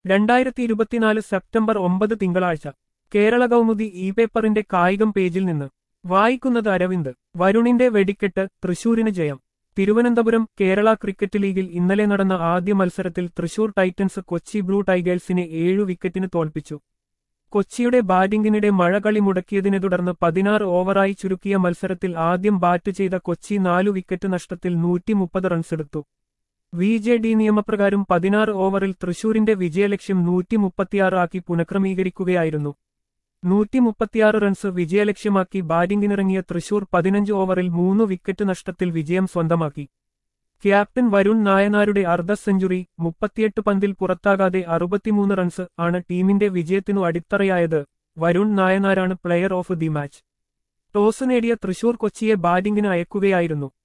2024 September 9 തിങ്കളാഴ്ച Kerala Kaumudi E പേപ്പറിന്റെ കായികം പേജിൽ നിന്ന് വായിക്കുന്നത് അരവിന്ദ്. വരുണിന്റെ വെടിക്കെട്ട്, തൃശൂരിന് ജയം. തിരുവനന്തപുരം. കേരള ക്രിക്കറ്റ് ലീഗിൽ ഇന്നലെ നടന്ന ആദ്യ മത്സരത്തിൽ തൃശൂർ ടൈറ്റൻസ് കൊച്ചി ബ്ലൂ ടൈഗേഴ്സിനെ 7 വിക്കറ്റിന് തോൽപ്പിച്ചു. കൊച്ചിയുടെ ബാറ്റിംഗിനിടെ മഴ കളി മുടക്കിയതിനെ തുടർന്ന് 16 ഓവറായി ചുരുക്കിയ മത്സരത്തിൽ ആദ്യം ബാറ്റ് ചെയ്ത കൊച്ചി 4 വിക്കറ്റ് നഷ്ടത്തിൽ 130 റൺസെടുത്തു. VJD നിയമപ്രകാരം 16 ഓവറിൽ തൃശൂരിന്റെ വിജയലക്ഷ്യം 136 ആക്കി പുനഃക്രമീകരിക്കുകയായിരുന്നു. 136 റൺസ് വിജയലക്ഷ്യമാക്കി ബാറ്റിംഗിനിറങ്ങിയ തൃശൂർ 15 ഓവറിൽ 3 വിക്കറ്റ് നഷ്ടത്തിൽ വിജയം സ്വന്തമാക്കി. ക്യാപ്റ്റൻ വരുൺ നായനാരുടെ അർദ്ധ സെഞ്ചുറി, 38 പന്തിൽ പുറത്താകാതെ 63 റൺസ് ആണ് ടീമിന്റെ വിജയത്തിനു അടിത്തറയായത്. വരുൺ നായനാരാണ് player of the match. Toss നേടിയ തൃശൂർ കൊച്ചിയെ ബാറ്റിംഗിന് അയക്കുകയായിരുന്നു.